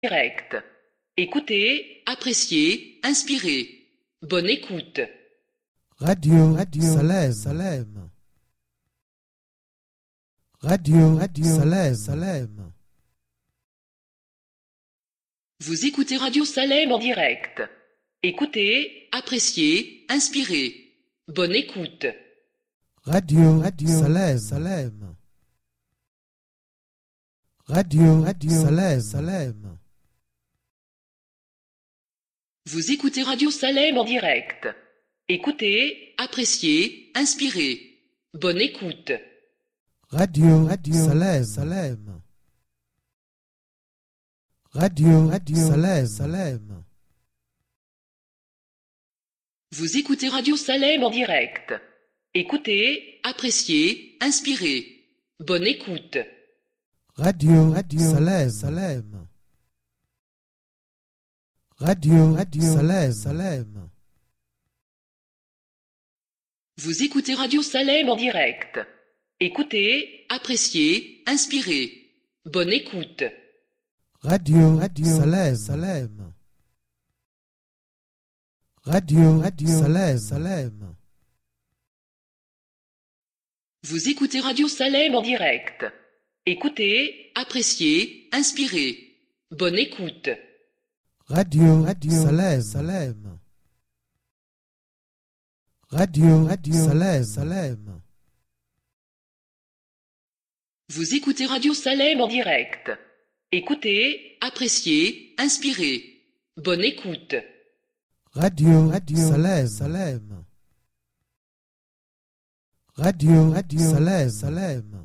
direct. Écoutez, appréciez, inspirez. Bonne écoute. Radio Salem. Radio Salem. Vous écoutez Radio Salem en direct. Écoutez, appréciez, inspirez. Bonne écoute. Radio Salem. Radio Salem. Vous écoutez Radio Salem en direct. Écoutez, appréciez, inspirez. Bonne écoute. Radio Salem. Radio Salem. Vous écoutez Radio Salem en direct. Écoutez, appréciez, inspirez. Bonne écoute. Radio Salem. Radio Salem. Vous écoutez Radio Salem en direct. Écoutez, appréciez, inspirez. Bonne écoute. Radio Salem. Radio Salem. Vous écoutez Radio Salem en direct. Écoutez, appréciez, inspirez. Bonne écoute. Radio Salem. Radio Salem. Vous écoutez Radio Salem en direct. Écoutez, appréciez, inspirez. Bonne écoute. Radio Salem. Radio Salem.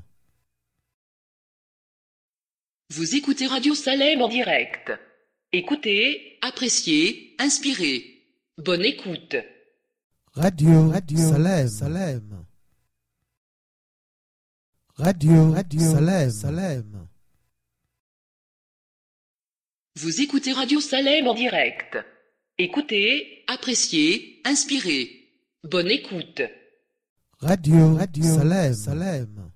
Vous écoutez Radio Salem en direct. Écoutez, appréciez, inspirez. Bonne écoute. Radio Salem. Radio Salem. Vous écoutez Radio Salem en direct. Écoutez, appréciez, inspirez. Bonne écoute. Radio Salem.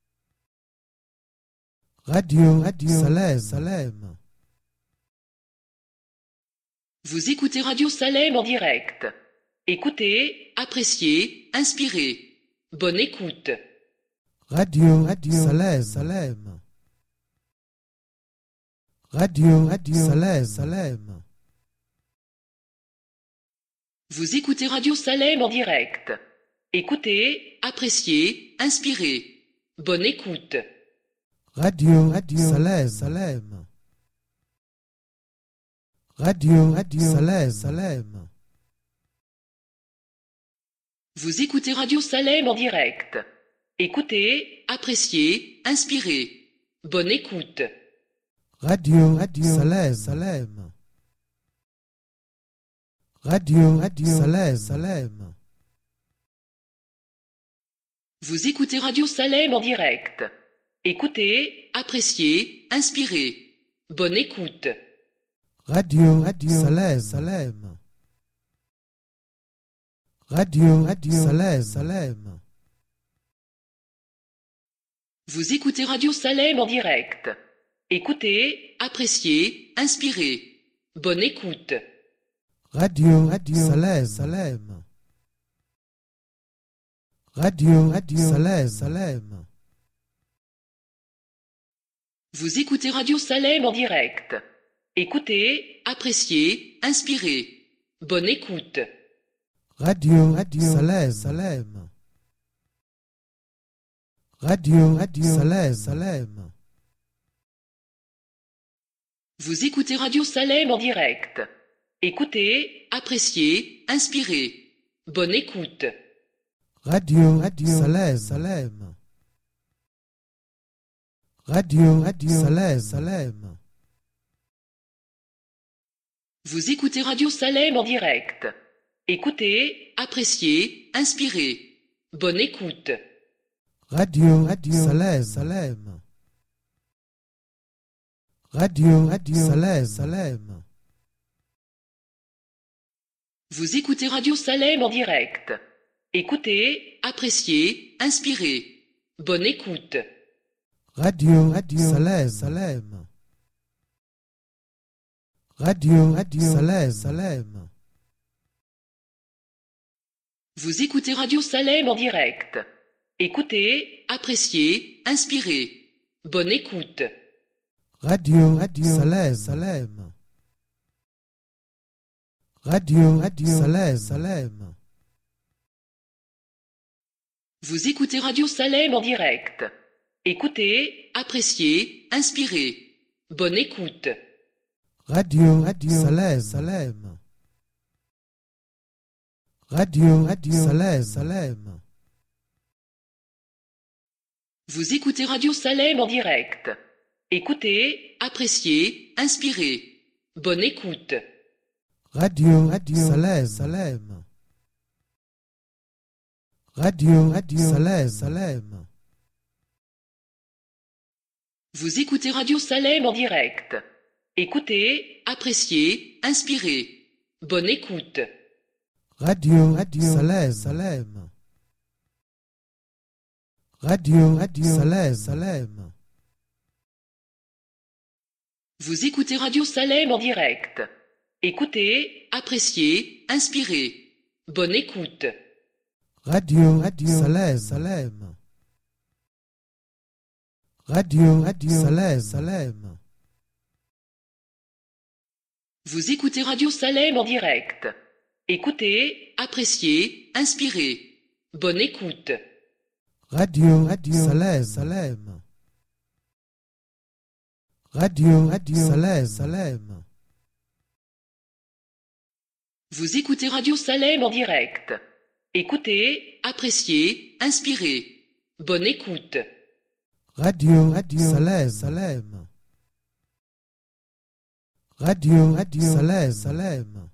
Radio Salem. Vous écoutez Radio Salem en direct. Écoutez, appréciez, inspirez. Bonne écoute. Radio Salem. Radio Salem. Vous écoutez Radio Salem en direct. Écoutez, appréciez, inspirez. Bonne écoute. Radio Salem. Radio Salem. Vous écoutez Radio Salem en direct. Écoutez, appréciez, inspirez. Bonne écoute. Radio Salem. Radio Salem. Vous écoutez Radio Salem en direct. Écoutez, appréciez, inspirez. Bonne écoute. Radio Salem. Radio Salem. Vous écoutez Radio Salem en direct. Écoutez, appréciez, inspirez. Bonne écoute. Radio Salem. Radio Salem. Vous écoutez Radio Salem en direct. Écoutez, appréciez, inspirez. Bonne écoute. Radio Salem. Radio Salem. Vous écoutez Radio Salem en direct. Écoutez, appréciez, inspirez. Bonne écoute. Radio Salem. Radio Salem. Vous écoutez Radio Salem en direct. Écoutez, appréciez, inspirez. Bonne écoute. Radio Salem. Radio Salem. Vous écoutez Radio Salem en direct. Écoutez, appréciez, inspirez. Bonne écoute. Radio Salem. Radio Salem, Salem. Vous écoutez Radio Salem en direct. Écoutez, appréciez, inspirez. Bonne écoute. Radio Salem, Salem. Radio Salem, Salem. Vous écoutez Radio Salem en direct. Écoutez, appréciez, inspirez. Bonne écoute. Radio Salem, Salem. Radio Salem, Salem. Vous écoutez Radio Salem en direct. Écoutez, appréciez, inspirez. Bonne écoute. Radio Salem, Salem. Radio Salem, Salem. Vous écoutez Radio Salem en direct. Écoutez, appréciez, inspirez. Bonne écoute. Radio Salem, Salem. Radio Salem, Salem. Vous écoutez Radio Salem en direct. Écoutez, appréciez, inspirez. Bonne écoute. Radio Salem, Salem. Radio Salem, Salem. Vous écoutez Radio Salem en direct. Écoutez, appréciez, inspirez. Bonne écoute. Radio Salem, Salem. Radio Salem, Salem. Vous écoutez Radio Salem en direct. Écoutez, appréciez, inspirez. Bonne écoute. Radio Salem, Salem. Radio Salem, Salem.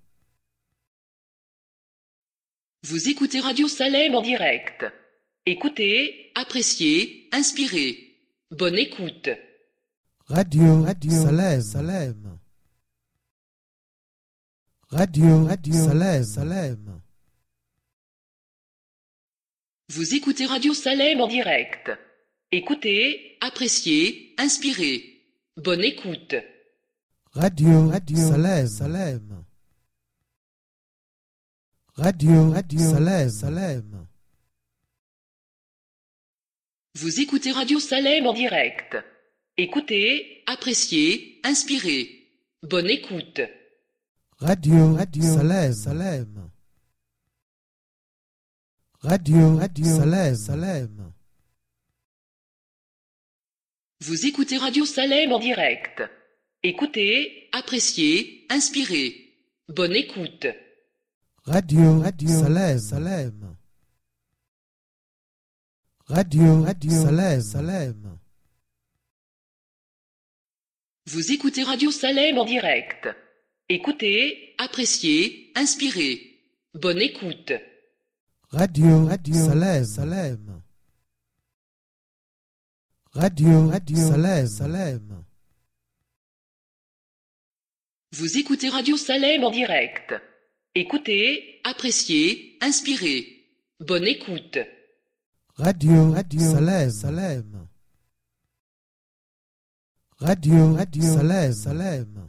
Vous écoutez Radio Salem en direct. Écoutez, appréciez, inspirez. Bonne écoute. Radio Salem, Salem. Radio Salem, Salem. Vous écoutez Radio Salem en direct. Écoutez, appréciez, inspirez. Bonne écoute. Radio Salem, Salem. Radio Salem, Salem. Vous écoutez Radio Salem en direct. Écoutez, appréciez, inspirez. Bonne écoute. Radio Salem, Salem. Radio Salem, Salem. Vous écoutez Radio Salem en direct. Écoutez, appréciez, inspirez. Bonne écoute. Radio Salem, Salem. Radio Salem, Salem. Vous écoutez Radio Salem en direct. Écoutez, appréciez, inspirez. Bonne écoute. Radio Salem, Salem. Radio Salem, Salem. Vous écoutez Radio Salem en direct. Écoutez, appréciez, inspirez. Bonne écoute. Radio Salem, Salem. Radio Salem, Salem.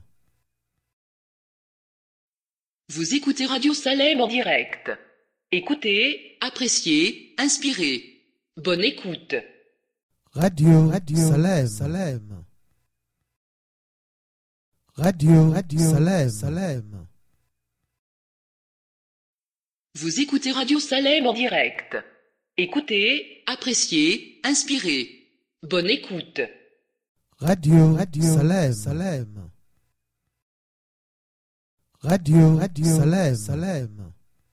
Vous écoutez Radio Salem en direct. Écoutez, appréciez, inspirez. Bonne écoute. Radio Salem, Salem. Radio Salem, Salem. Vous écoutez Radio Salem en direct. Écoutez, appréciez, inspirez. Bonne écoute. Radio Salem, Salem. Radio Salem, Salem.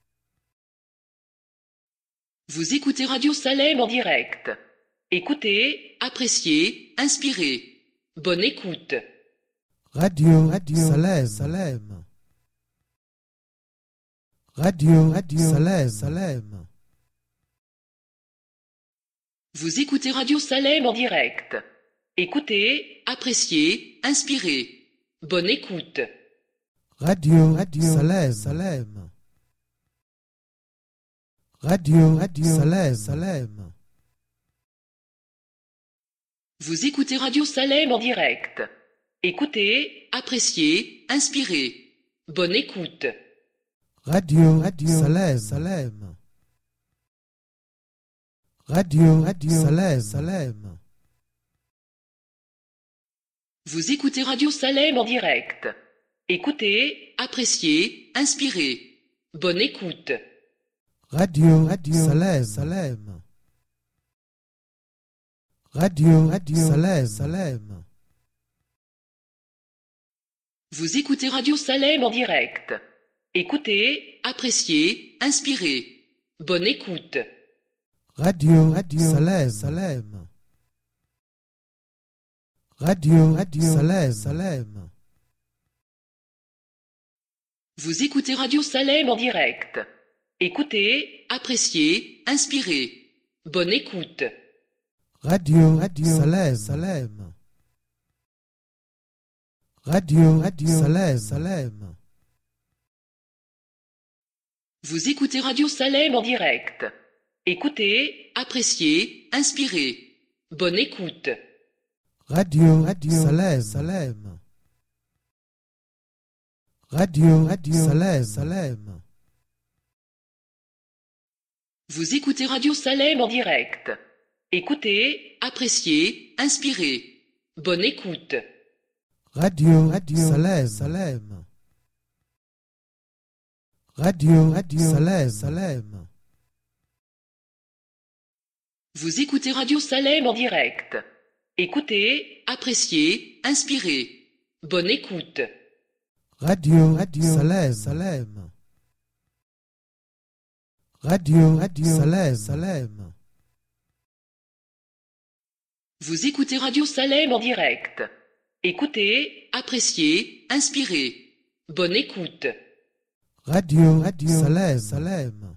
Vous écoutez Radio Salem en direct. Écoutez, appréciez, inspirez. Bonne écoute. Radio Salem, Salem. Radio Salem, Salem. Vous écoutez Radio Salem en direct. Écoutez, appréciez, inspirez. Bonne écoute. Radio Salem, Salem. Radio Salem, Salem. Vous écoutez Radio Salem en direct. Écoutez, appréciez, inspirez. Bonne écoute. Radio Salem, Salem. Radio Salem, Salem. Vous écoutez Radio Salem en direct. Écoutez, appréciez, inspirez. Bonne écoute. Radio Salem, Salem. Radio Salem, Salem. Vous écoutez Radio Salem en direct. Écoutez, appréciez, inspirez. Bonne écoute. Radio Salem, Salem. Radio Salem, Salem. Vous écoutez Radio Salem en direct. Écoutez, appréciez, inspirez. Bonne écoute. Radio Salem, Salem. Radio Salem, Salem. Vous écoutez Radio Salem en direct. Écoutez, appréciez, inspirez. Bonne écoute. Radio Salem, Salem. Radio Salem, Salem. Vous écoutez Radio Salem en direct. Écoutez, appréciez, inspirez. Bonne écoute. Radio Salem, Salem. Radio Salem, Salem. Vous écoutez Radio Salem en direct. Écoutez, appréciez, inspirez. Bonne écoute. Radio Salem, Salem. Radio Salem, Salem. Vous écoutez Radio Salem en direct. Écoutez, appréciez, inspirez. Bonne écoute. Radio Salem, Salem.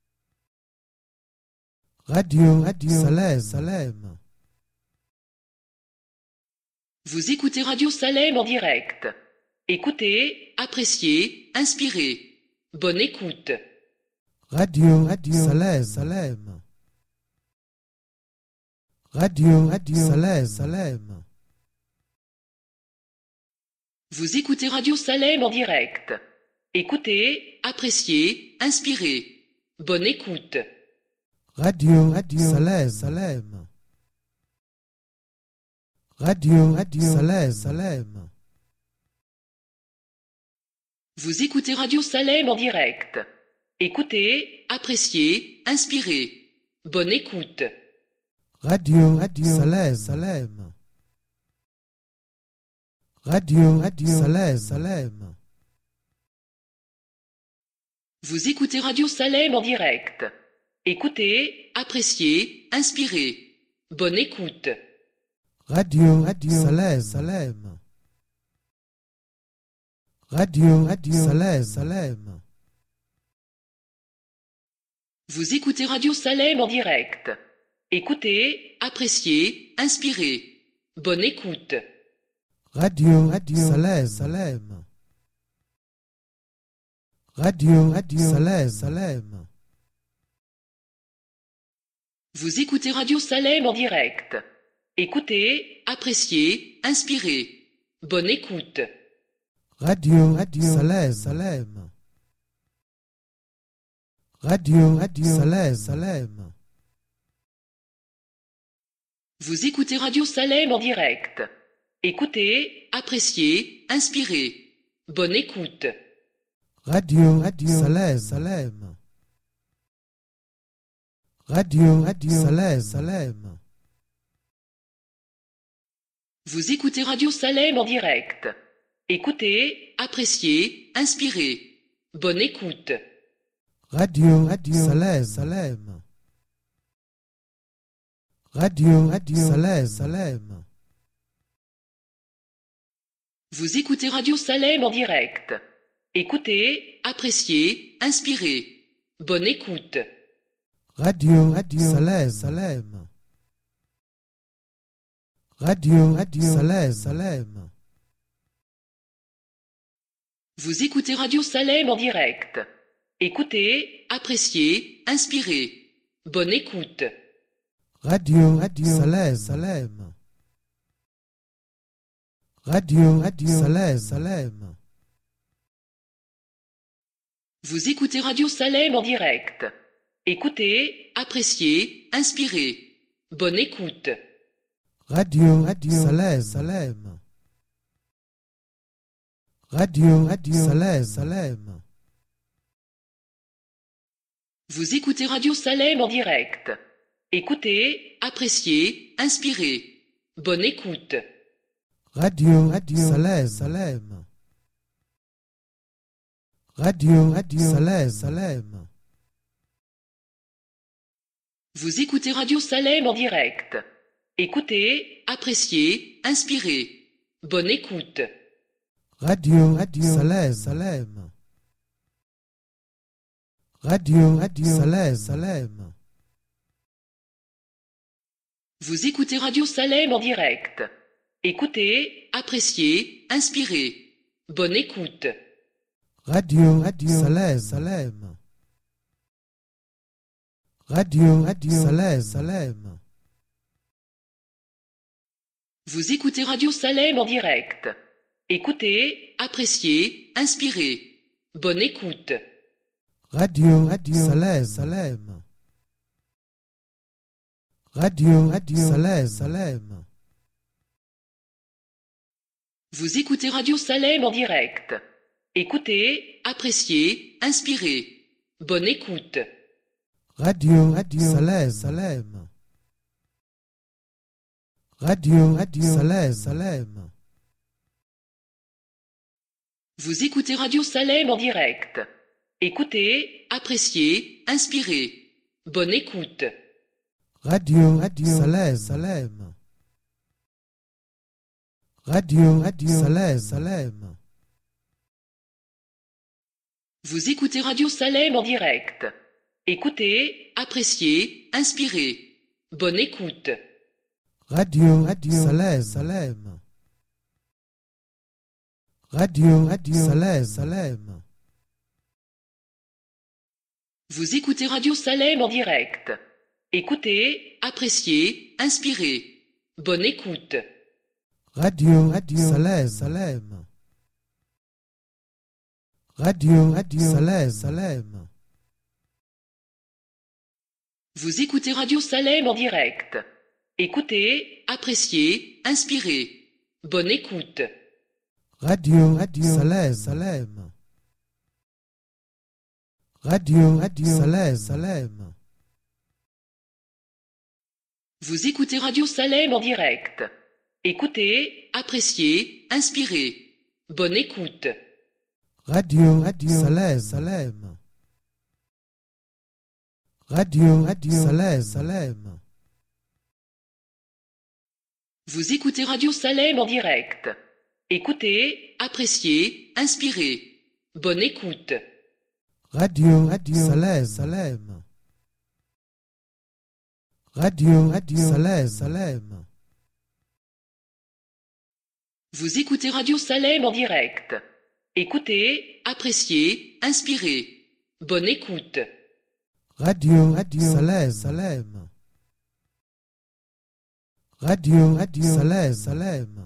Radio Salem, Salem. Vous écoutez Radio Salem en direct. Écoutez, appréciez, inspirez. Bonne écoute. Radio Salem, Salem. Radio Salem, Salem. Vous écoutez Radio Salem en direct. Écoutez, appréciez, inspirez. Bonne écoute. Radio Salem, Salem. Radio Salem, Salem. Vous écoutez Radio Salem en direct. Écoutez, appréciez, inspirez. Bonne écoute. Radio Salem, Salem. Radio Salem, Salem. Vous écoutez Radio Salem en direct. Écoutez, appréciez, inspirez. Bonne écoute. Radio Salem, Salem. Radio Salem, Salem. Vous écoutez Radio Salem en direct. Écoutez, appréciez, inspirez. Bonne écoute. Radio Salem, Salem. Radio Salem, Salem. Vous écoutez Radio Salem en direct. Écoutez, appréciez, inspirez. Bonne écoute. Radio Salem, Salem. Radio Salem, Salem. Vous écoutez Radio Salem en direct. Écoutez, appréciez, inspirez. Bonne écoute. Radio Salem, Salem. Radio Salem, Salem. Vous écoutez Radio Salem en direct. Écoutez, appréciez, inspirez. Bonne écoute. Radio Salem, Salem. Radio Salem, Salem. Vous écoutez Radio Salem en direct. Écoutez, appréciez, inspirez. Bonne écoute. Radio Salem, Salem. Radio Salem, Salem. Vous écoutez Radio Salem en direct. Écoutez, appréciez, inspirez. Bonne écoute. Radio Salem, Salem. Salem, Salem. Vous écoutez Radio Salem en direct. Écoutez, appréciez, inspirez. Bonne écoute. Radio Salem, Salem. Radio Salem, Salem. Vous écoutez Radio Salem en direct. Écoutez, appréciez, inspirez. Bonne écoute. Radio Salem, Salem. Radio Salem, Salem. Vous écoutez Radio Salem en direct. Écoutez, appréciez, inspirez. Bonne écoute. Radio Salem, Salem. Radio Salem, Salem. Vous écoutez Radio Salem en direct. Écoutez, appréciez, inspirez. Bonne écoute. Radio Salem, Salem. Radio Salem, Salem. Vous écoutez Radio Salem en direct. Écoutez, appréciez, inspirez. Bonne écoute. Radio Salem, Salem. Radio Salem, Salem. Vous écoutez Radio Salem en direct. Écoutez, appréciez, inspirez. Bonne écoute. Radio Salem, Salem. Radio Salem, Salem. Vous écoutez Radio Salem en direct. Écoutez, appréciez, inspirez. Bonne écoute. Radio Salem, Salem. Radio Salem, Salem. Vous écoutez Radio Salem en direct. Écoutez, appréciez, inspirez. Bonne écoute. Radio Salem, Salem. Radio Salem, Salem. Vous écoutez Radio Salem en direct. Écoutez, appréciez, inspirez. Bonne écoute. Radio Salem, Salem. Radio Salem, Salem. Vous écoutez Radio Salem en direct. Écoutez, appréciez, inspirez. Bonne écoute. Radio Salem, Salem. Radio Salem, Salem. Vous écoutez Radio Salem en direct. Écoutez, appréciez, inspirez. Bonne écoute. Radio Salem, Salem. Radio Salem, Salem. Vous écoutez Radio Salem en direct. Écoutez, appréciez, inspirez. Bonne écoute. Radio Salem, Salem. Radio Salem, Salem. Vous écoutez Radio Salem en direct. Écoutez, appréciez, inspirez. Bonne écoute. Radio Salem, Salem. Radio Salem, Salem.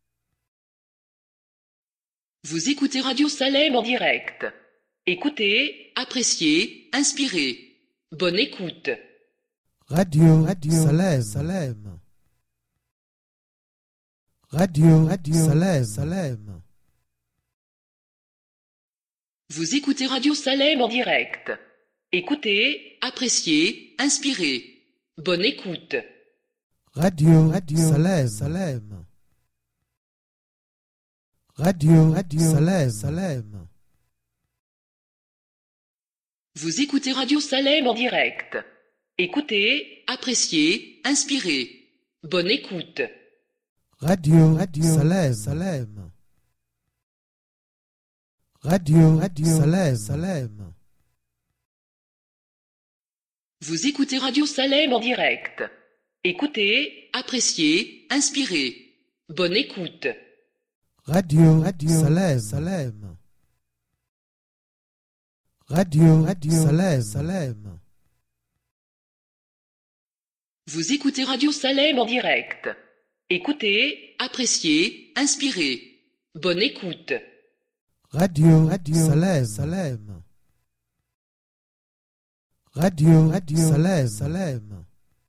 Vous écoutez Radio Salem en direct. Écoutez, appréciez, inspirez. Bonne écoute. Radio Salem, Salem. Radio Salem, Salem. Vous écoutez Radio Salem en direct. Écoutez, appréciez, inspirez. Bonne écoute. Radio Salem, Salem. Radio Salem, Salem. Vous écoutez Radio Salem en direct. Écoutez, appréciez, inspirez. Bonne écoute. Radio Salem, Salem. Radio Salem, Salem. Vous écoutez Radio Salem en direct. Écoutez, appréciez, inspirez. Bonne écoute. Radio Salem, Salem. Radio Salem, Salem. Vous écoutez Radio Salem en direct. Écoutez, appréciez, inspirez. Bonne écoute. Radio Salem, Salem. Radio Salem, Salem.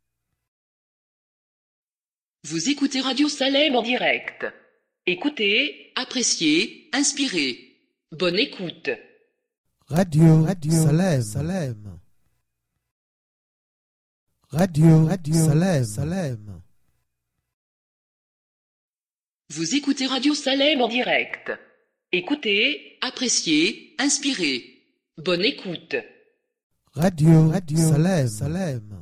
Vous écoutez Radio Salem en direct. Écoutez, appréciez, inspirez. Bonne écoute. Radio Salem, Salem. Radio Salem, Salem. Vous écoutez Radio Salem en direct. Écoutez, appréciez, inspirez. Bonne écoute. Radio Salem, Salem.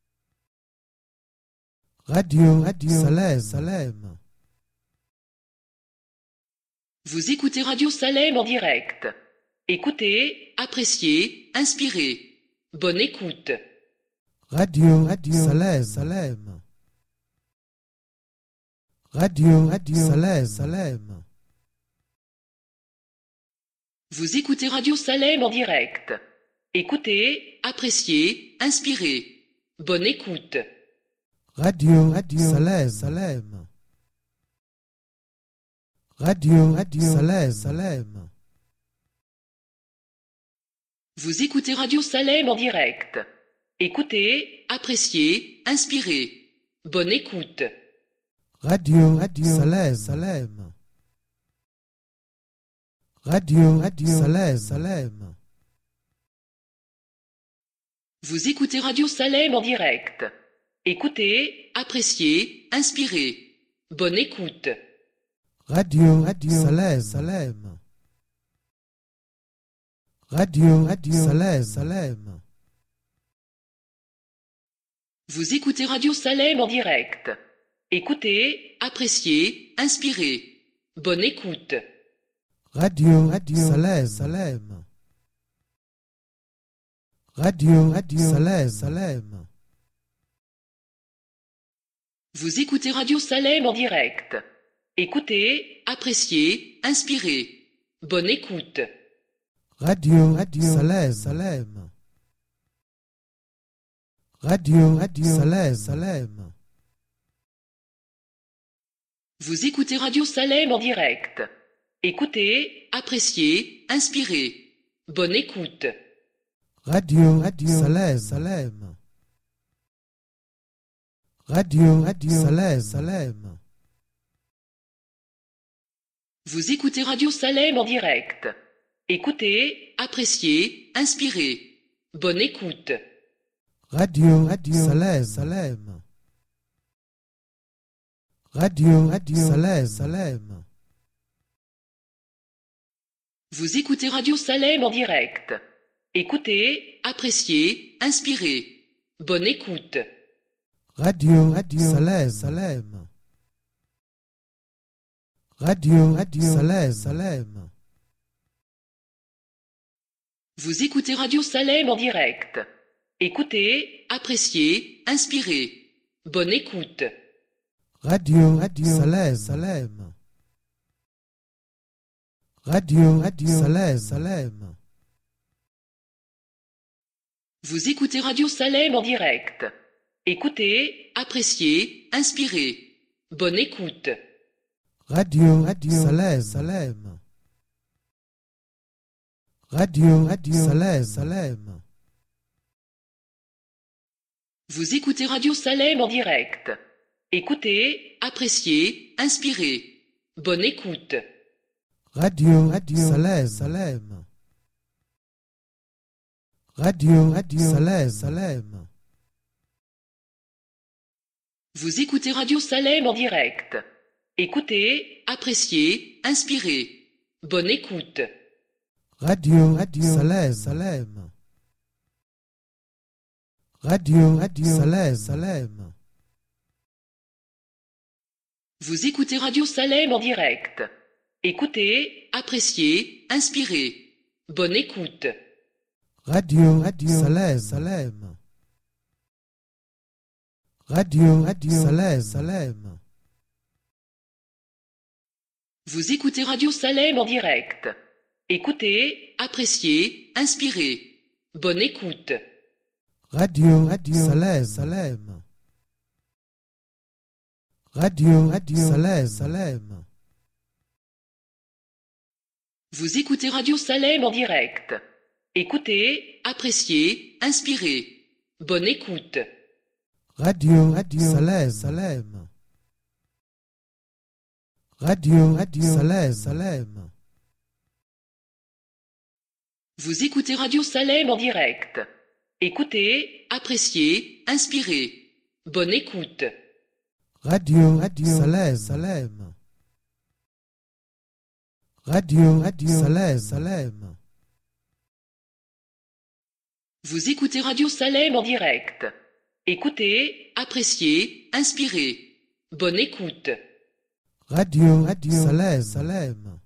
Radio Salem, Salem. Vous écoutez Radio Salem en direct. Écoutez, appréciez, inspirez. Bonne écoute. Radio Salem, Salem. Radio Salem, Salem. Vous écoutez Radio Salem en direct. Écoutez, appréciez, inspirez. Bonne écoute. Radio Salem, Salem. Radio Salem, Salem. Vous écoutez Radio Salem en direct. Écoutez, appréciez, inspirez. Bonne écoute. Radio Salem, Salem. Radio Salem, Salem. Vous écoutez Radio Salem en direct. Écoutez, appréciez, inspirez. Bonne écoute. Radio Salem, Salem. Radio Salem, Salem. Vous écoutez Radio Salem en direct. Écoutez, appréciez, inspirez. Bonne écoute. Radio Salem, Salem. Radio Salem, Salem. Vous écoutez Radio Salem en direct. Écoutez, appréciez, inspirez. Bonne écoute. Radio Salem, Salem. Radio Salem, Salem. Vous écoutez Radio Salem en direct. Écoutez, appréciez, inspirez. Bonne écoute. Radio Salem, Salem. Radio Salem, Salem. Vous écoutez Radio Salem en direct. Écoutez, appréciez, inspirez. Bonne écoute. Radio Salem, Salem. Radio Salem, Salem. Vous écoutez Radio Salem en direct. Écoutez, appréciez, inspirez. Bonne écoute. Radio Salem, Salem. Radio Salem, Salem. Vous écoutez Radio Salem en direct. Écoutez, appréciez, inspirez. Bonne écoute. Radio Salem, Salem. Radio Salem, Salem. Vous écoutez Radio Salem en direct. Écoutez, appréciez, inspirez. Bonne écoute. Radio Salem, Salem. Radio Salem, Salem. Vous écoutez Radio Salem en direct. Écoutez, appréciez, inspirez. Bonne écoute. Radio Salem, Salem. Radio Salem, Salem. Vous écoutez Radio Salem en direct. Écoutez, appréciez, inspirez. Bonne écoute. Radio Salem, Salem. Radio Salem, Salem. Vous écoutez Radio Salem en direct. Écoutez, appréciez, inspirez. Bonne écoute. Radio Salem, Salem. Radio Salem, Salem. Vous écoutez Radio Salem en direct. Écoutez, appréciez, inspirez. Bonne écoute. Radio Salem, Salem. Salem, Salem. Vous écoutez Radio Salem en direct. Écoutez, appréciez, inspirez. Bonne écoute. Salem, Salem. Salem, Salem. Vous écoutez Radio Salem en direct. Écoutez, appréciez, inspirez. Bonne écoute. Salem, Salem. Salem, Salem. Vous écoutez Radio Salem en direct. Écoutez, appréciez, inspirez. Bonne écoute. Salem, Salem.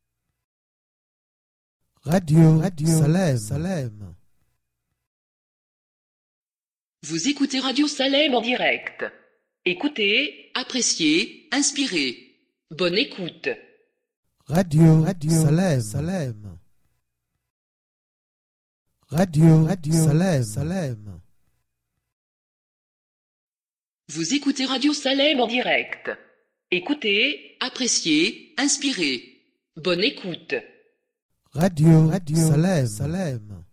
Salem, Salem. Vous écoutez Radio Salem en direct. Écoutez, appréciez, inspirez. Bonne écoute. Salem, Salem. Salem, Salem. Vous écoutez Radio Salem en direct. Écoutez, appréciez, inspirez. Bonne écoute. Salem, Salem.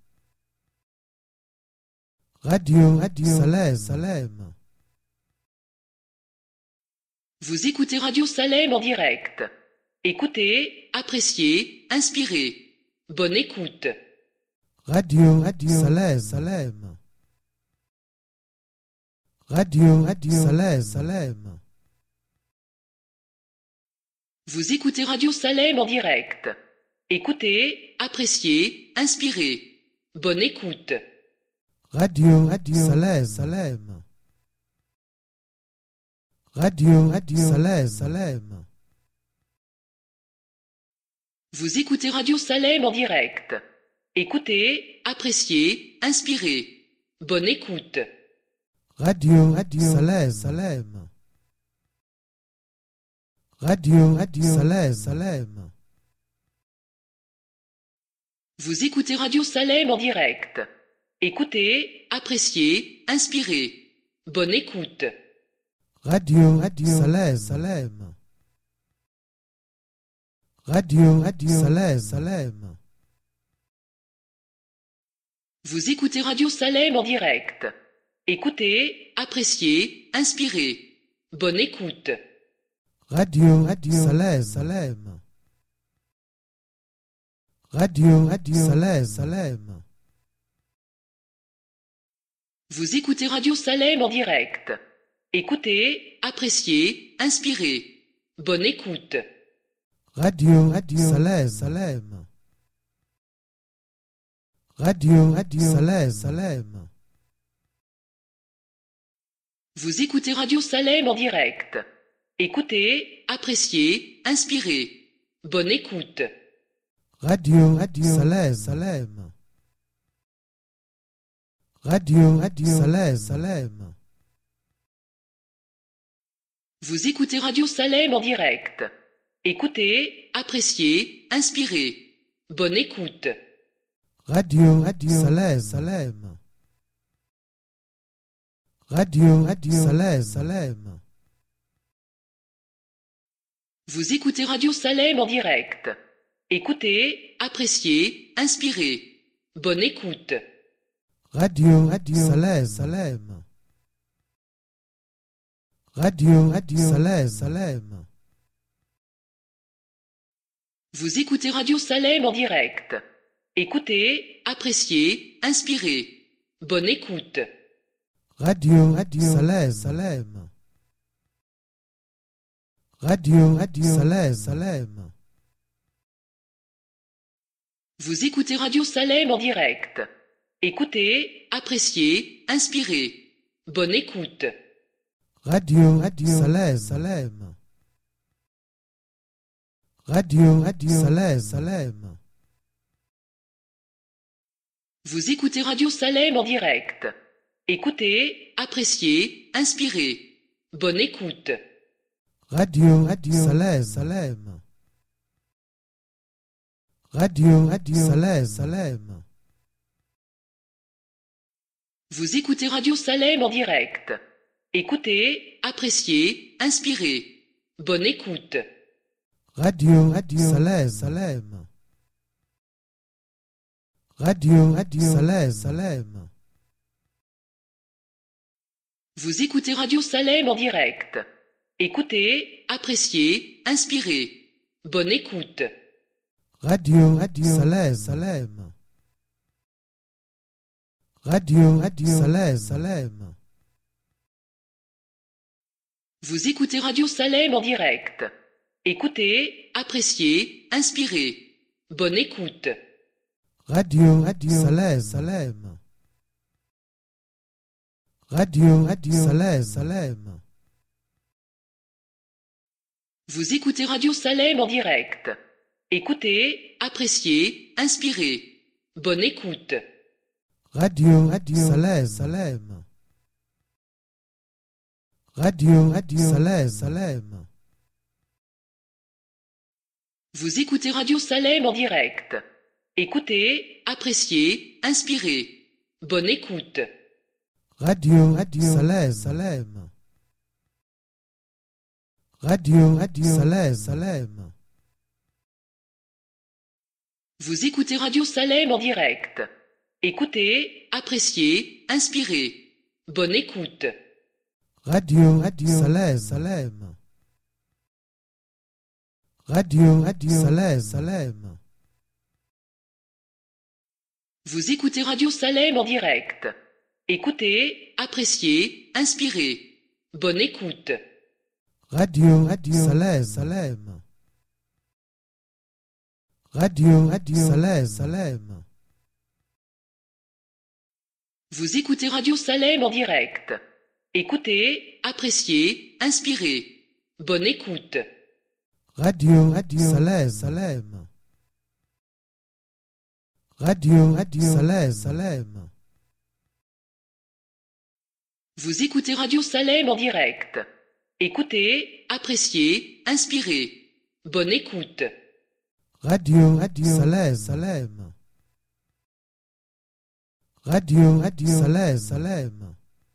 Salem, Salem. Vous écoutez Radio Salem en direct. Écoutez, appréciez, inspirez. Bonne écoute. Salem, Salem. Salem, Salem. Vous écoutez Radio Salem en direct. Écoutez, appréciez, inspirez. Bonne écoute. Salem, Salem. Salem, Salem. Vous écoutez Radio Salem en direct. Écoutez, appréciez, inspirez. Bonne écoute. Salem, Salem. Salem, Salem. Vous écoutez Radio Salem en direct. Écoutez, appréciez, inspirez. Bonne écoute. Salem, Salem. Salem, Salem. Vous écoutez Radio Salem en direct. Écoutez, appréciez, inspirez. Bonne écoute. Salem, Salem. Salem, Salem. Vous écoutez Radio Salem en direct. Écoutez, appréciez, inspirez. Bonne écoute. Salem, Salem. Salem, Salem. Vous écoutez Radio Salem en direct. Écoutez, appréciez, inspirez. Bonne écoute. Salem, Salem. Salem, Salem. Vous écoutez Radio Salem en direct. Écoutez, appréciez, inspirez. Bonne écoute. Salem, Salem. Salem, Salem. Vous écoutez Radio Salem en direct. Écoutez, appréciez, inspirez. Bonne écoute. Salem, Salem. Salem, Salem. Vous écoutez Radio Salem en direct. Écoutez, appréciez, inspirez. Bonne écoute. Salem, Salem. Salem, Salem. Vous écoutez Radio Salem en direct. Écoutez, appréciez, inspirez. Bonne écoute. Salem, Salem. Salem, Salem. Vous écoutez Radio Salem en direct. Écoutez, appréciez, inspirez. Bonne écoute. Salem, Salem. Salem, Salem. Vous écoutez Radio Salem en direct. Écoutez, appréciez, inspirez. Bonne écoute. Radio Salem, Salem. Radio Salem, Salem. Vous écoutez Radio Salem en direct. Écoutez, appréciez, inspirez. Bonne écoute. Radio Salem, Salem. Radio Salem, Salem. Vous écoutez Radio Salem en direct. Écoutez, appréciez, inspirez. Bonne écoute. Radio Salem, Salem. Radio Salem, Salem. Vous écoutez Radio Salem en direct. Écoutez, appréciez, inspirez. Bonne écoute. Radio Salem, Salem. Radio Salem, Salem. Vous écoutez Radio Salem en direct. Écoutez, appréciez, inspirez. Bonne écoute. Radio Salem, Salem. Radio Salem, Salem. Vous écoutez Radio Salem en direct. Écoutez, appréciez, inspirez. Bonne écoute. Radio Salem, Salem. Radio Salem, Salem. Vous écoutez Radio Salem en direct. Écoutez, appréciez, inspirez. Bonne écoute. Radio Salem, Salem. Radio Salem, Salem. Vous écoutez Radio Salem en direct. Écoutez, appréciez, inspirez. Bonne écoute. Radio Salem, Salem. Radio Salem, Salem. Vous écoutez Radio Salem en direct. Écoutez, appréciez, inspirez. Bonne écoute. Radio Salem, Salem. Radio Salem, Salem.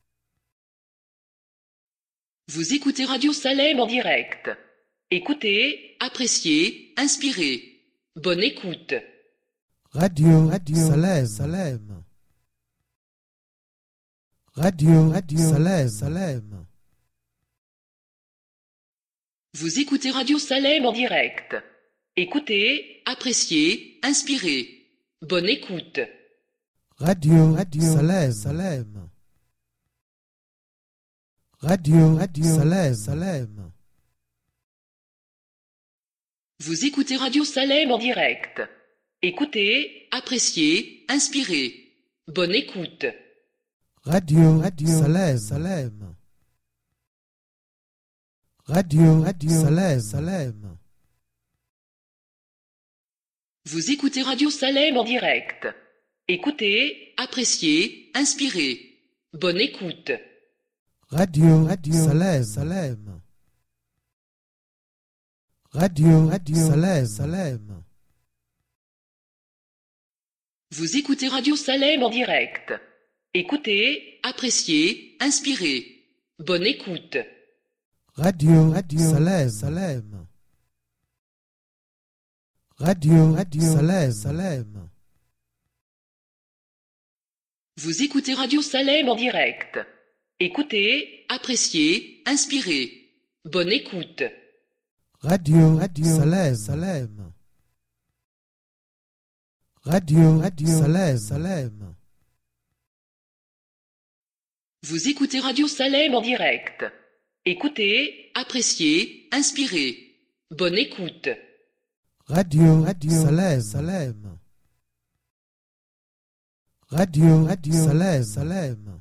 Vous écoutez Radio Salem en direct. Écoutez, appréciez, inspirez. Bonne écoute. Radio Salem, Salem. Radio Salem, Salem. Vous écoutez Radio Salem en direct. Écoutez, appréciez, inspirez. Bonne écoute. Radio Salem, Salem. Radio Salem, Salem. Vous écoutez Radio Salem en direct. Écoutez, appréciez, inspirez. Bonne écoute. Radio Salem, Salem. Radio Salem, Salem. Vous écoutez Radio Salem en direct. Écoutez, appréciez, inspirez. Bonne écoute. Radio Salem, Salem. Radio Salem, Salem. Vous écoutez Radio Salem en direct. Écoutez, appréciez, inspirez. Bonne écoute. Radio Salem, Salem. Radio Salem, Salem. Vous écoutez Radio Salem en direct. Écoutez, appréciez, inspirez. Bonne écoute. Radio Salem, Salem. Radio Salem, Salem. Vous écoutez Radio Salem en direct. Écoutez, appréciez, inspirez. Bonne écoute. Radio Salem, Salem. Radio Salem, Salem.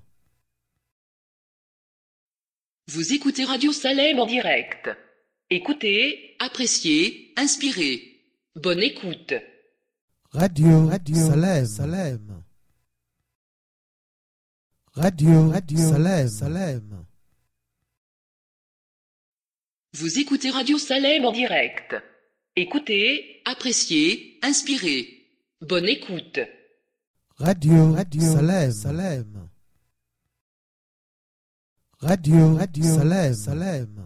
Vous écoutez Radio Salem en direct. Écoutez, appréciez, inspirez. Bonne écoute. Radio Salem, Salem. Radio Salem, Salem. Vous écoutez Radio Salem en direct. Écoutez, appréciez, inspirez. Bonne écoute. Radio Salem, Salem. Radio Salem, Salem.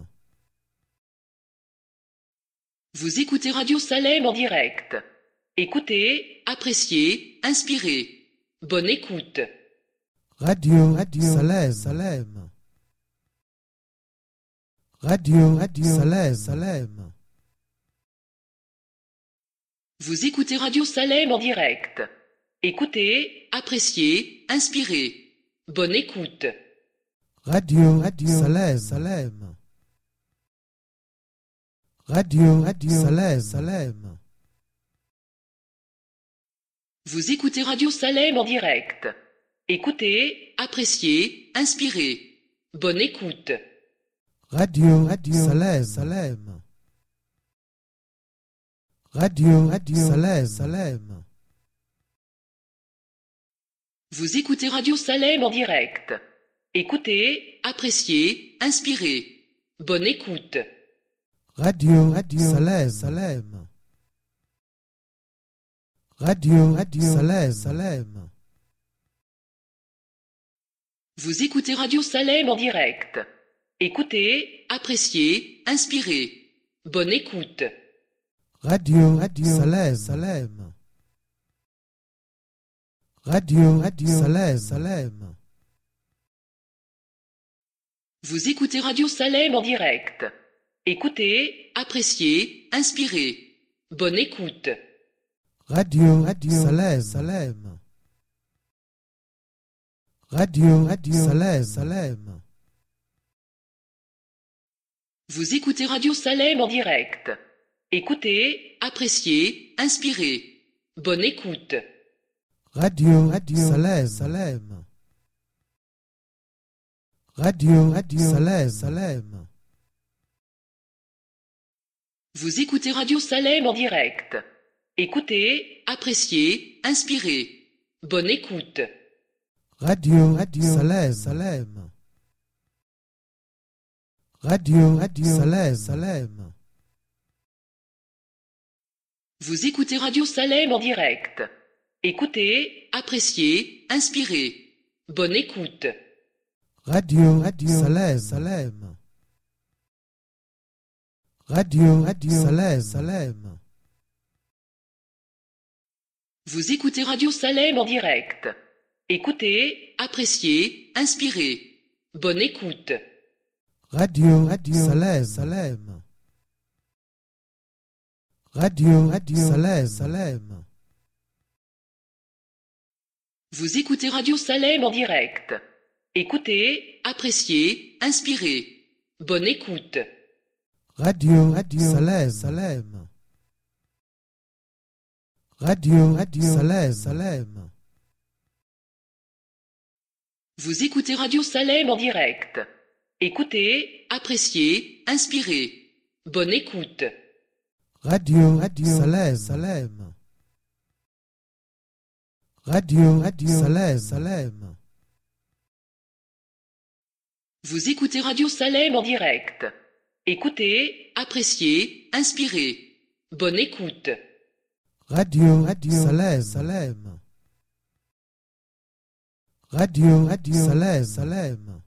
Vous écoutez Radio Salem en direct. Écoutez, appréciez, inspirez. Bonne écoute. Radio Salem, Salem. Radio Salem, Salem. Vous écoutez Radio Salem en direct. Écoutez, appréciez, inspirez. Bonne écoute. Radio Salem, Salem. Radio Salem, Salem. Vous écoutez Radio Salem en direct. Écoutez, appréciez, inspirez. Bonne écoute. Radio Salem, Salem. Radio Salem, Salem. Vous écoutez Radio Salem en direct. Écoutez, appréciez, inspirez. Bonne écoute. Radio Salem, Salem. Radio Salem, Salem. Vous écoutez Radio Salem en direct. Écoutez, appréciez, inspirez. Bonne écoute. Radio Salem, Salem. Radio Salem, Salem. Vous écoutez Radio Salem en direct. Écoutez, appréciez, inspirez. Bonne écoute. Radio Salem, Salem. Radio Salem, Salem. Vous écoutez Radio Salem en direct. Écoutez, appréciez, inspirez. Bonne écoute. Radio Salem, Salem. Radio Salem, Salem. Vous écoutez Radio Salem en direct. Écoutez, appréciez, inspirez. Bonne écoute. Radio Salem, Salem. Radio Salem, Salem. Vous écoutez Radio Salem en direct. Écoutez, appréciez, inspirez. Bonne écoute. Radio Salem, Salem. Radio Salem, Salem. Vous écoutez Radio Salem en direct. Écoutez, appréciez, inspirez. Bonne écoute. Radio Salem, Salem. Radio Salem, Salem. Vous écoutez Radio Salem en direct. Écoutez, appréciez, inspirez. Bonne écoute. Radio Salem, Salem. Radio Salem, Salem. Vous écoutez Radio Salem en direct. Écoutez, appréciez, inspirez. Bonne écoute. Radio Salem, Salem. Radio Salem, Salem. Vous écoutez Radio Salem en direct. Écoutez, appréciez, inspirez. Bonne écoute. Radio Salem, Salem. Radio Salem, Salem.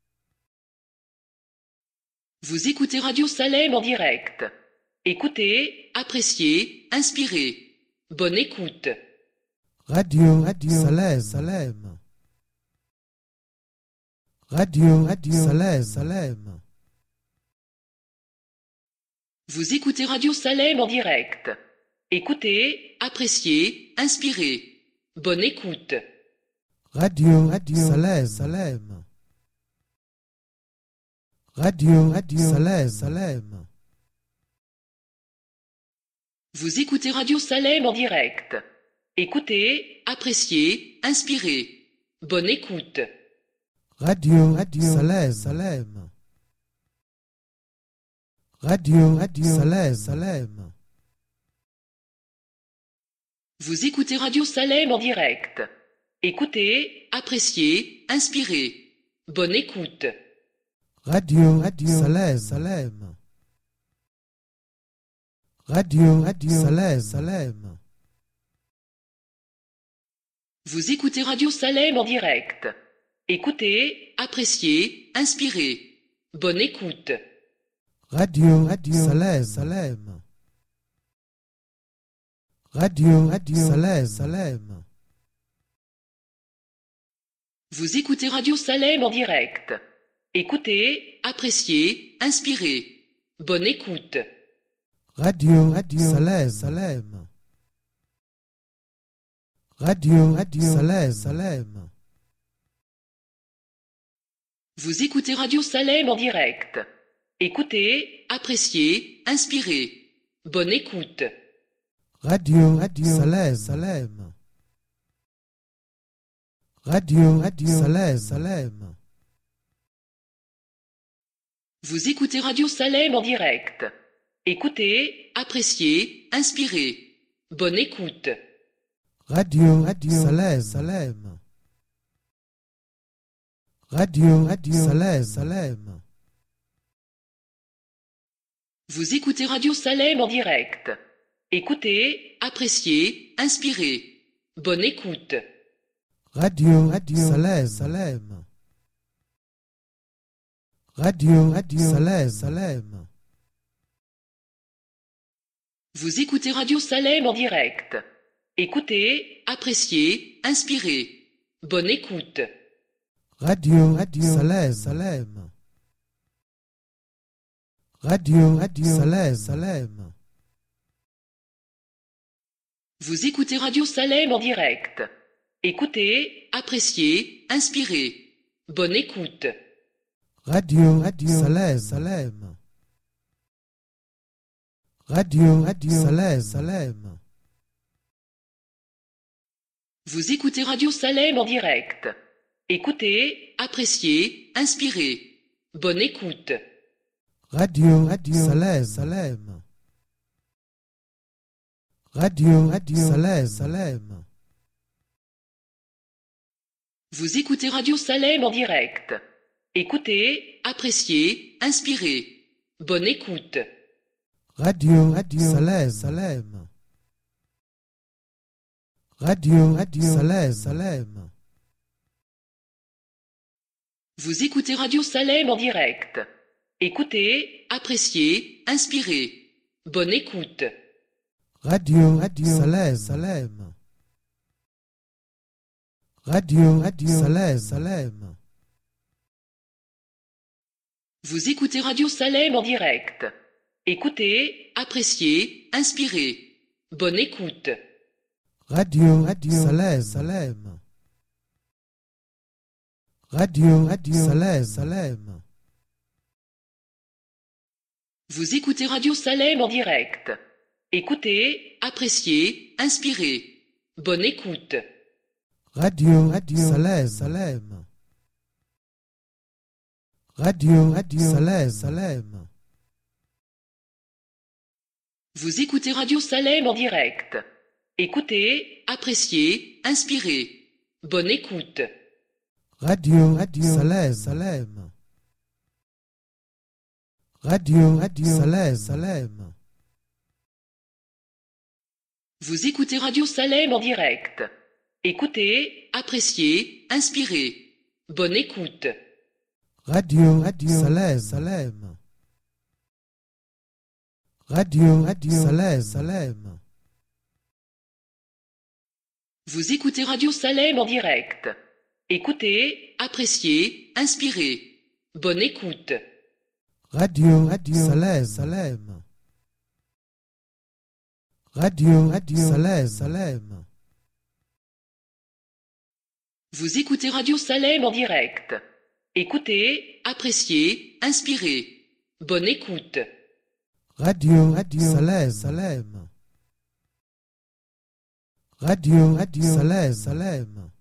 Vous écoutez Radio Salem en direct. Écoutez, appréciez, inspirez. Bonne écoute. Radio Salem, Salem. Radio Salem, Salem. Vous écoutez Radio Salem en direct. Écoutez, appréciez, inspirez. Bonne écoute. Radio Salem, Salem. Radio Salem, Salem. Vous écoutez Radio Salem en direct. Écoutez, appréciez, inspirez. Bonne écoute. Radio Salem, Salem. Radio Salem, Salem. Vous écoutez Radio Salem en direct. Écoutez, appréciez, inspirez. Bonne écoute. Radio Salem, Salem. Radio Salem, Salem. Vous écoutez Radio Salem en direct. Écoutez, appréciez, inspirez. Bonne écoute. Radio Salem, Salem. Radio Salem, Salem. Vous écoutez Radio Salem en direct. Écoutez, appréciez, inspirez. Bonne écoute. Radio Salem, Salem. Radio Salem, Salem. Vous écoutez Radio Salem en direct. Écoutez, appréciez, inspirez. Bonne écoute. Radio Salem, Salem. Radio Salem, Salem. Vous écoutez Radio Salem en direct. Écoutez, appréciez, inspirez. Bonne écoute. Radio Salem, Salem. Radio Salem, Salem. Vous écoutez Radio Salem en direct. Écoutez, appréciez, inspirez. Bonne écoute. Radio Salem, Salem. Radio Salem, Salem. Vous écoutez Radio Salem en direct. Écoutez, appréciez, inspirez. Bonne écoute. Radio Salem, Salem. Radio Salem, Salem. Vous écoutez Radio Salem en direct. Écoutez, appréciez, inspirez. Bonne écoute. Radio Salem, Salem. Radio Salem, Salem. Vous écoutez Radio Salem en direct. Écoutez, appréciez, inspirez. Bonne écoute. Radio Salem, Salem. Radio Salem, Salem. Vous écoutez Radio Salem en direct. Écoutez, appréciez, inspirez. Bonne écoute. Radio Salem, Salem. Radio Salem, Salem. Vous écoutez Radio Salem en direct. Écoutez, appréciez, inspirez. Bonne écoute. Radio Salem, Salem. Radio Salem, Salem. Vous écoutez Radio Salem en direct. Écoutez, appréciez, inspirez. Bonne écoute. Radio Salem, Salem. Radio Salem, Salem. Vous écoutez Radio Salem en direct. Écoutez, appréciez, inspirez. Bonne écoute. Radio Salem, Salem. Radio Salem, Salem. Vous écoutez Radio Salem en direct. Écoutez, appréciez, inspirez. Bonne écoute. Radio Salem, Salem. Radio Salem, Salem. Vous écoutez Radio Salem en direct. Écoutez, appréciez, inspirez. Bonne écoute. Radio Salem, Salem. Radio Salem, Salem. Vous écoutez Radio Salem en direct. Écoutez, appréciez, inspirez. Bonne écoute. Radio Salem, Salem. Radio Salem, Salem. Vous écoutez Radio Salem en direct. Écoutez, appréciez, inspirez. Bonne écoute. Radio Salem, Salem. Radio Salem, Salem.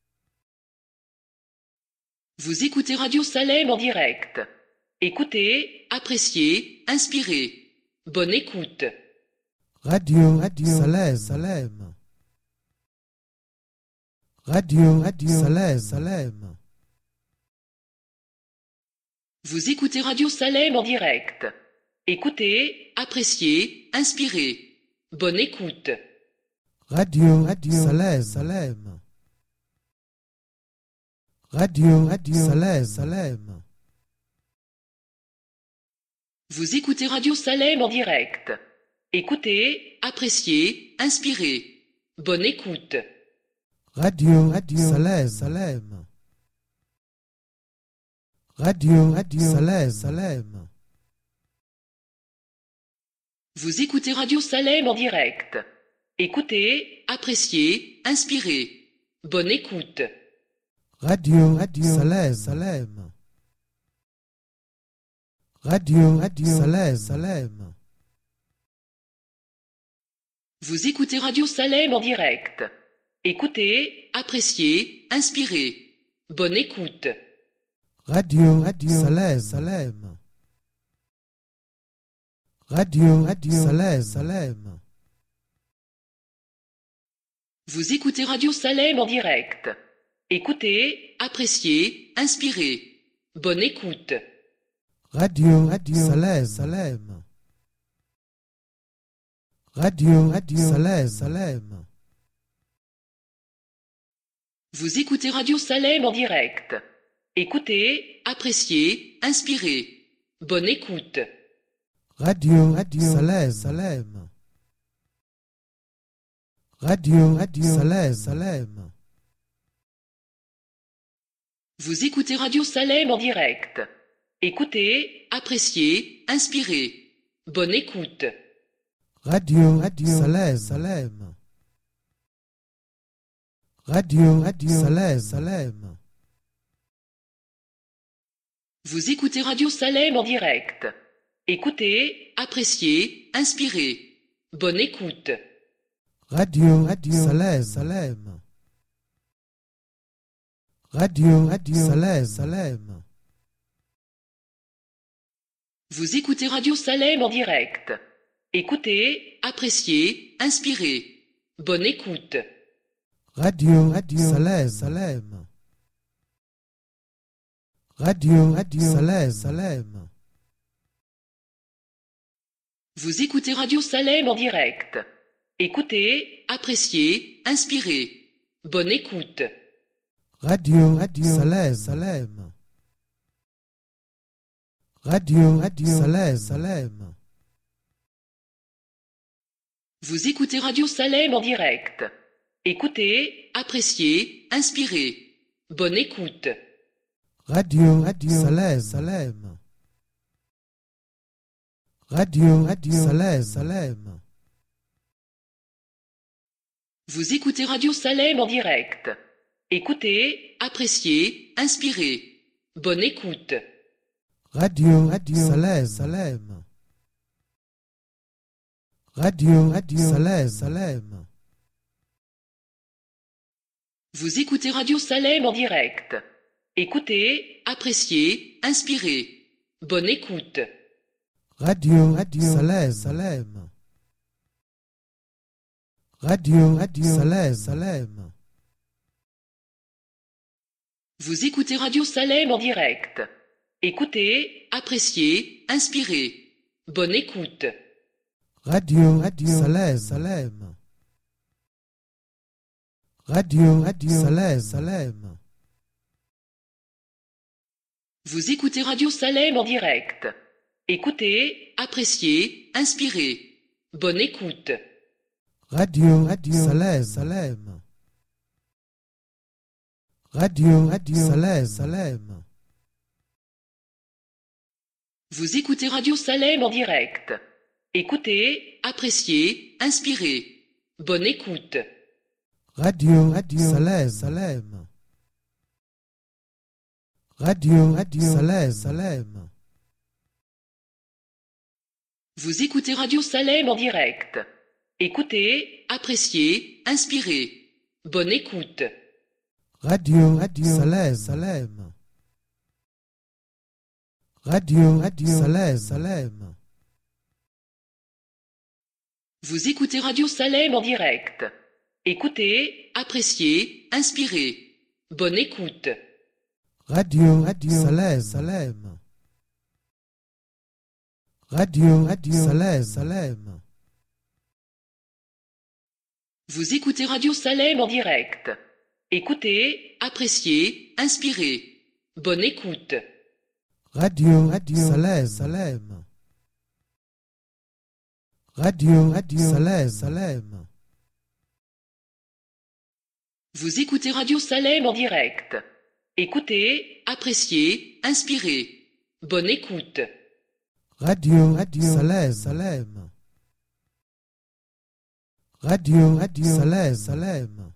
Vous écoutez Radio Salem en direct. Écoutez, appréciez, inspirez. Bonne écoute. Radio Salem, Salem. Radio Salem, Salem. Vous écoutez Radio Salem en direct. Écoutez, appréciez, inspirez. Bonne écoute. Radio Salem, Salem. Radio Salem, Salem. Vous écoutez Radio Salem en direct. Écoutez, appréciez, inspirez. Bonne écoute. Radio Salem, Salem. Radio Salem, Salem. Vous écoutez Radio Salem en direct. Écoutez, appréciez, inspirez. Bonne écoute. Radio Salem, Salem. Radio Salem, Salem. Vous écoutez Radio Salem en direct. Écoutez, appréciez, inspirez. Bonne écoute. Radio Salem, Salem. Radio Salem, Salem. Vous écoutez Radio Salem en direct. Écoutez, appréciez, inspirez. Bonne écoute. Radio Salem, Salem. Radio Salem, Salem. Vous écoutez Radio Salem en direct. Écoutez, appréciez, inspirez. Bonne écoute. Radio Salem, Salem. Radio Salem, Salem. Vous écoutez Radio Salem en direct. Écoutez, appréciez, inspirez. Bonne écoute. Radio Salem, Salem. Radio Salem, Salem. Vous écoutez Radio Salem en direct. Écoutez, appréciez, inspirez. Bonne écoute. Radio Salem, Salem. Radio Salem, Salem. Vous écoutez Radio Salem en direct. Écoutez, appréciez, inspirez. Bonne écoute. Radio Salem, Salem. Radio Salem, Salem. Vous écoutez Radio Salem en direct. Écoutez, appréciez, inspirez. Bonne écoute. Radio Salem, Salem. Radio Salem, Salem. Vous écoutez Radio Salem en direct. Écoutez, appréciez, inspirez. Bonne écoute. Radio Salem, Salem. Radio Salem, Salem. Vous écoutez Radio Salem en direct. Écoutez, appréciez, inspirez. Bonne écoute. Radio Salem, Salem. Radio Salem, Salem. Vous écoutez Radio Salem en direct. Écoutez, appréciez, inspirez. Bonne écoute. Radio Salem, Salem. Radio Salem, Salem. Vous écoutez Radio Salem en direct. Écoutez, appréciez, inspirez. Bonne écoute. Radio Salem, Salem. Radio Salem, Salem. Vous écoutez Radio Salem en direct. Écoutez, appréciez, inspirez. Bonne écoute. Radio Salem, Salem. Radio Salem, Salem. Vous écoutez Radio Salem en direct. Écoutez, appréciez, inspirez. Bonne écoute. Radio Salem, Salem. Radio Salem, Salem. Vous écoutez Radio Salem en direct. Écoutez, appréciez, inspirez. Bonne écoute. Radio Salem, Salem. Radio Salem, Salem. Vous écoutez Radio Salem en direct. Écoutez, appréciez, inspirez. Bonne écoute. Radio Salem, Salem. Radio Salem, Salem. Vous écoutez Radio Salem en direct. Écoutez, appréciez, inspirez. Bonne écoute. Radio Salem, Salem. Radio Salem, Salem. Vous écoutez Radio Salem en direct. Écoutez, appréciez, inspirez. Bonne écoute. Radio Salem, Salem. Radio Salem, Salem.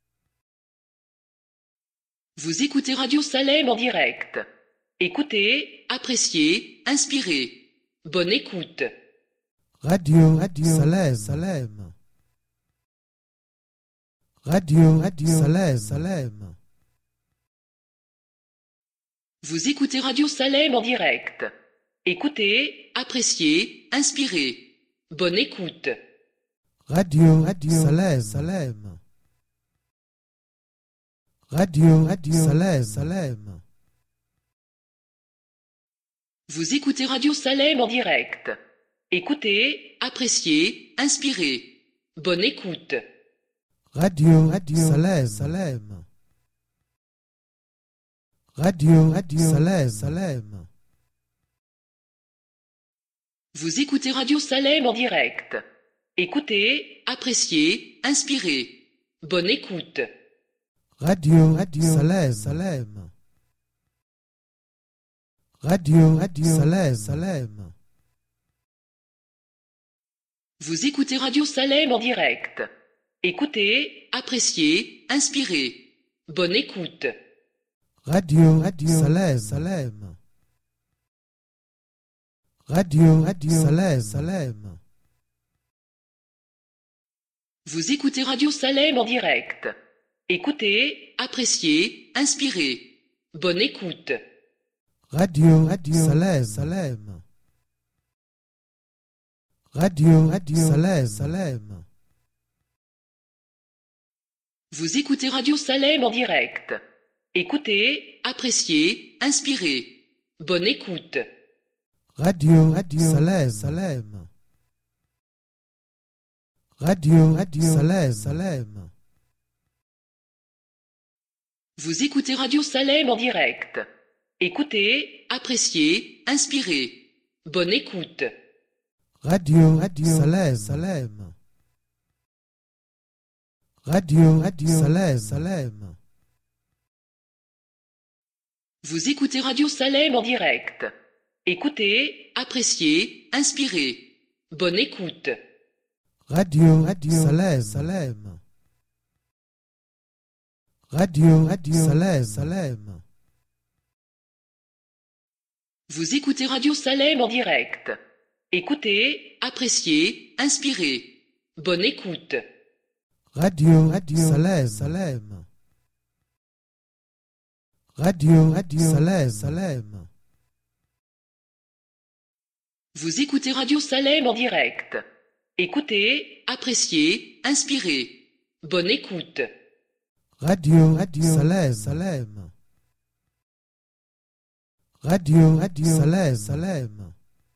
Vous écoutez Radio Salem en direct. Écoutez, appréciez, inspirez. Bonne écoute. Radio Salem, Salem. Radio Salem, Salem. Vous écoutez Radio Salem en direct. Écoutez, appréciez, inspirez. Bonne écoute. Radio Salem, Salem. Radio Salem, Salem. Vous écoutez Radio Salem en direct. Écoutez, appréciez, inspirez. Bonne écoute. Radio Salem, Salem. Radio Salem, Salem. Vous écoutez Radio Salem en direct. Écoutez, appréciez, inspirez. Bonne écoute. Radio Salem, Salem. Radio Salem, Salem. Vous écoutez Radio Salem en direct. Écoutez, appréciez, inspirez. Bonne écoute. Radio Salem, Salem. Radio Salem, Salem. Vous écoutez Radio Salem en direct. Écoutez, appréciez, inspirez. Bonne écoute. Radio Salem, Salem. Radio Salem, Salem. Vous écoutez Radio Salem en direct. Écoutez, appréciez, inspirez. Bonne écoute. Radio Salem, Salem. Radio Salem, Salem. Vous écoutez Radio Salem en direct. Écoutez, appréciez, inspirez. Bonne écoute. Radio Salem, Salem. Radio Salem, Salem. Vous écoutez Radio Salem en direct. Écoutez, appréciez, inspirez. Bonne écoute. Radio Salem, Salem. Radio Salem, Salem. Vous écoutez Radio Salem en direct. Écoutez, appréciez, inspirez. Bonne écoute. Radio Salem, Salem. Radio Salem, Salem. Vous écoutez Radio Salem en direct. Écoutez, appréciez, inspirez. Bonne écoute. Radio Salem, Salem. Radio Salem, Salem.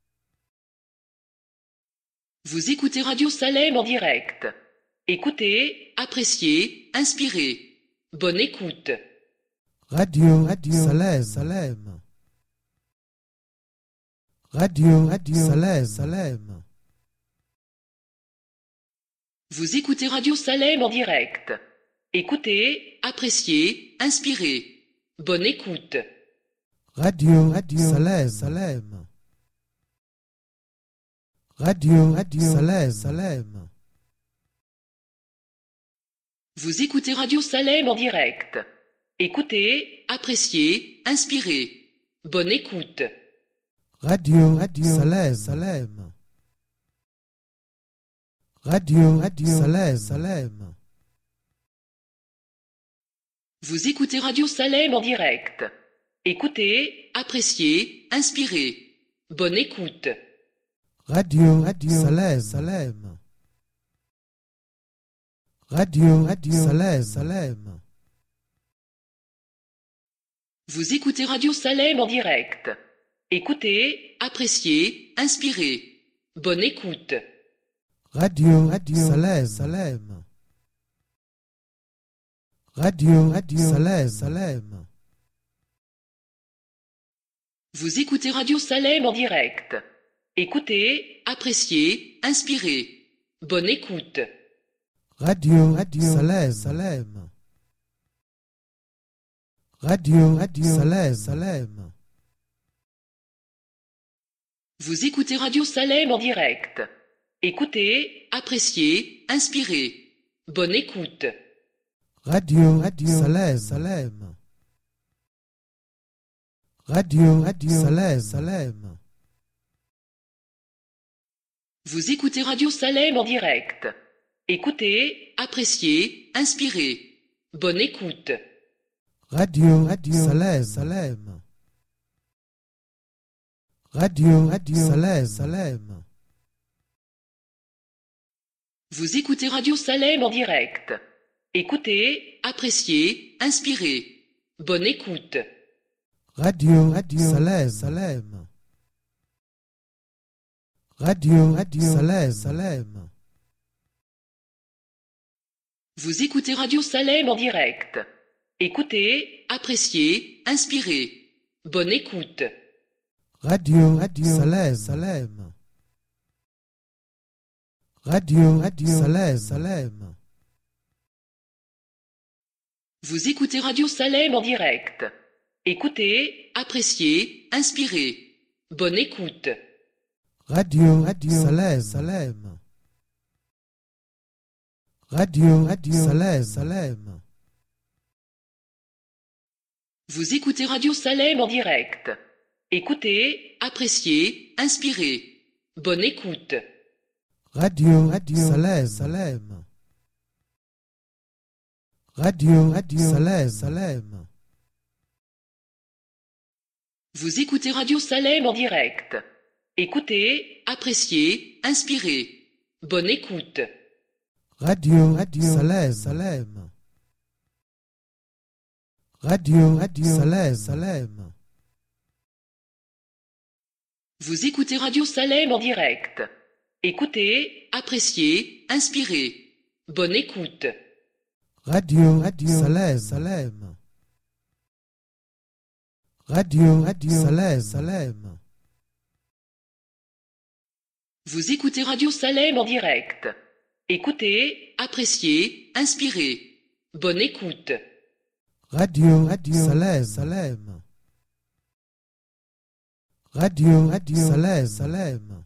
Vous écoutez Radio Salem en direct. Écoutez, appréciez, inspirez. Bonne écoute. Radio Salem, Salem. Radio Salem, Salem. Vous écoutez Radio Salem en direct. Écoutez, appréciez, inspirez. Bonne écoute. Radio Salem, Salem. Radio Salem, Salem. Vous écoutez Radio Salem en direct. Écoutez, appréciez, inspirez. Bonne écoute. Radio Salem, Salem. Radio Salem, Salem. Vous écoutez Radio Salem en direct. Écoutez, appréciez, inspirez. Bonne écoute. Radio Salem, Salem. Radio Salem, Salem. Vous écoutez Radio Salem en direct. Écoutez, appréciez, inspirez. Bonne écoute. Radio Salem, Salem. Radio Salem, Salem. Vous écoutez Radio Salem en direct. Écoutez, appréciez, inspirez. Bonne écoute. Radio Salem, Salem. Radio Salem, Salem. Vous écoutez Radio Salem en direct. Écoutez, appréciez, inspirez. Bonne écoute. Radio Salem, Salem. Radio Salem, Salem. Vous écoutez Radio Salem en direct. Écoutez, appréciez, inspirez. Bonne écoute. Radio Salem, Salem. Radio Salem, Salem. Vous écoutez Radio Salem en direct. Écoutez, appréciez, inspirez. Bonne écoute. Radio Salem, Salem. Radio Salem, Salem. Vous écoutez Radio Salem en direct. Écoutez, appréciez, inspirez. Bonne écoute. Radio Salem, Salem. Radio Salem, Salem. Vous écoutez Radio Salem en direct. Écoutez, appréciez, inspirez. Bonne écoute. Radio Salem, Salem. Radio Salem, Salem. Vous écoutez Radio Salem en direct. Écoutez, appréciez, inspirez. Bonne écoute. Radio Salem, Salem. Radio Salem, Salem. Vous écoutez Radio Salem en direct. Écoutez, appréciez, inspirez. Bonne écoute. Radio Salem, Salem. Radio Salem, Salem. Vous écoutez Radio Salem en direct. Écoutez, appréciez, inspirez. Bonne écoute. Radio Salem, Salem. Radio Salem, Salem. Vous écoutez Radio Salem en direct. Écoutez, appréciez, inspirez. Bonne écoute. Radio Salem, Salem. Radio Salem, Salem.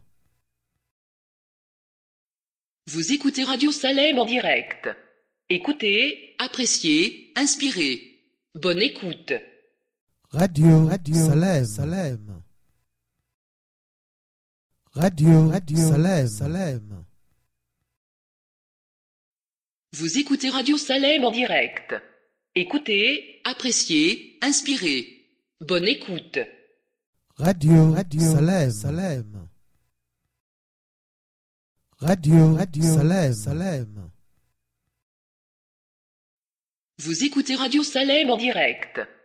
Vous écoutez Radio Salem en direct. Écoutez, appréciez, inspirez. Bonne écoute. Radio Salem, Salem. Radio Salem, Salem. Vous écoutez Radio Salem en direct. Écoutez, appréciez, inspirez. Bonne écoute. Radio Salem, Salem. Radio Salem, Salem. Vous écoutez Radio Salem en direct.